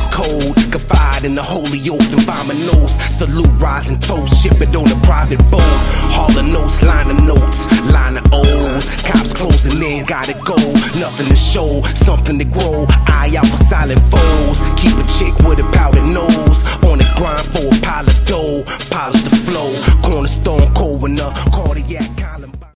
was cold. Confide in the holy oath and by my nose. Salute, rise and toast, ship it on a private boat. Hall of notes, line of notes, line of O's. Cops closing in, gotta go. Nothing to show, something to grow. Eye out for silent foes. Keep a chick